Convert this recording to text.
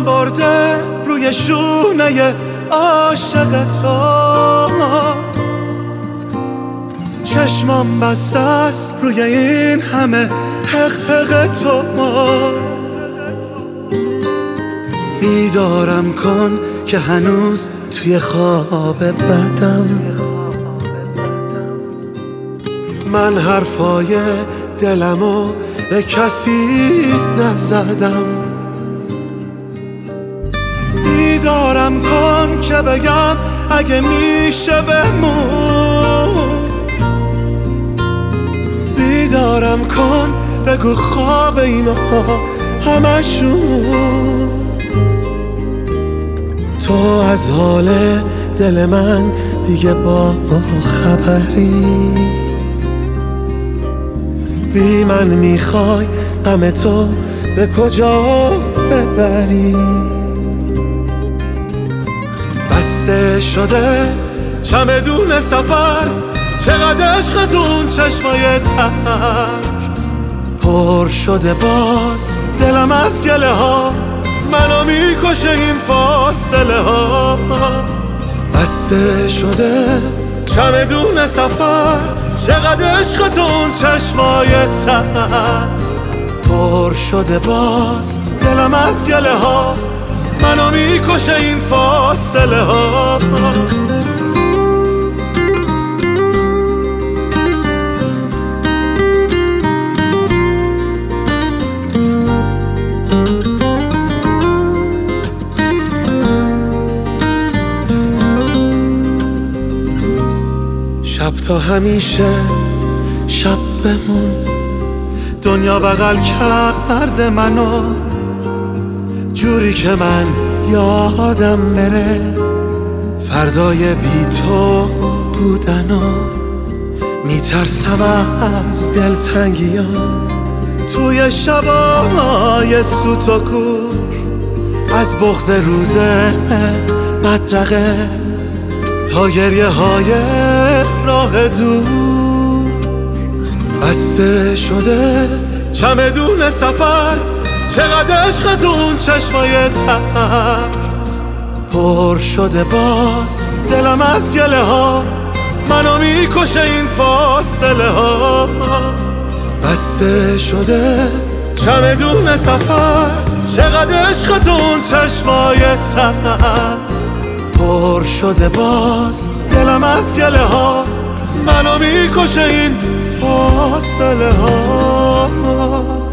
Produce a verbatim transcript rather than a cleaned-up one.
پام برده روی شونه عاشق تو، چشمام بسته است روی این همه حق حق تو. بیدارم کن که هنوز توی خواب بدم، من حرفای دلمو به کسی نزدم. بیدارم کن که بگم اگه میشه بمون، بیدارم کن بگو خواب اینا همشون. تو از حال دل من دیگه با خبری، بی من میخوای غم تو به کجا ببری. بسته شده چمدون سفر، چقدر عشقتون چشمای تر، پر شده باز دلم از گله ها، منو میکشه این فاصله ها. بسته شده چمدون سفر، چقدر عشقتون چشمای تر، پر شده باز دلم از گله ها، منو میکشه این فاصله ها. شب تا همیشه شب بمون، دنیا بغل کرده منو جوری که من یادم بره فردای بی تو بودنو. میترسم از دلتنگی‌ها توی شبای سوت و کور، از بغض روز بدرقه تا گریه های راه دور. بسته شده چمدون سفر، چقدر عشقتون چشمای تر، پر شده باز دلم از گله ها، منو میکشه این فاصله ها. بسته شده چمدون سفر، چقدر عشقتون چشمای تر، پر شده باز دلم از گله ها، منو میکشه این فاصله ها.